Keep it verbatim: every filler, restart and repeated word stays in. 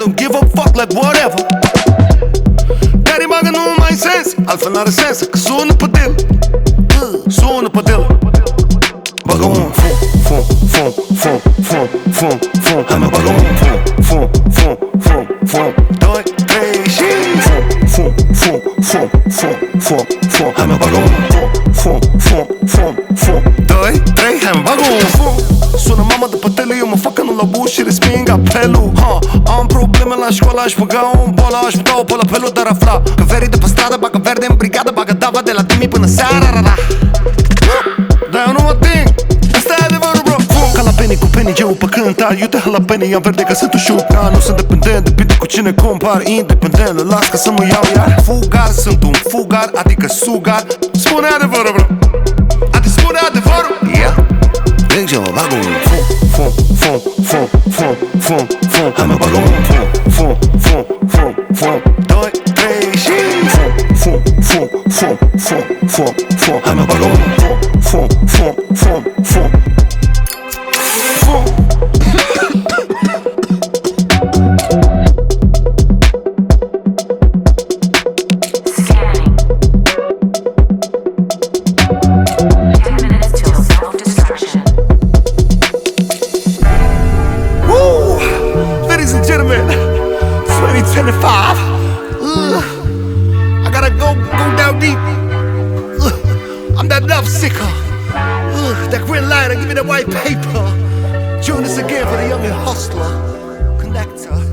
don't give a fuck, like whatever. Care bagă nu mai sens, altfel n-are sens, că sună pe deal, sună pe deal. Bagă un fum, fum, fum, fum, fum, fum, fum. Hai mă bagă un fum, fum, fum, fum, fum. Doi, trei și fum, fum, fum, fum, fum, fum, fum. Hai mă bagă un fum, fum, fum, fum, fum. Doi, trei, hai mă bagă un fum. Sună mama de pe tele, eu mă fac că nu la buș și resping apelul. Ha, am probleme la școală, aș băga o boală, aș putea o polă pelul, dar afla că verii de pe stradă bagă verde în brigadă, bagă dava de la Timi până seara, ra, ra. Dar eu nu mă ting, ăsta e adevărul, bro. Ca la Penny cu Penny, G-ul pe cântar, iute la Penny, am verde că sunt un șuca. Nu sunt dependent, depinde cu cine compar. Independent, îl las ca să mă iau iar. Fugar, sunt un fugar, adică sugar. Spune adevărul, bro. Adi spune adevărul, yeah. Deci eu mă bag un fum, fum, fum, fum, fum, fum, fum. Hai mă bag un fum, fum, fum, fum, fum. Doi, trei și fum, fum, fum, fum, fum, fum, fum. Hai mă bag un fum, fum, fum, fum, fum, fum. twenty twenty-five, uh, I gotta go, go down deep. uh, I'm that love sicker, uh, that green lighter, give me the white paper. Join us again for the young hustler, connector.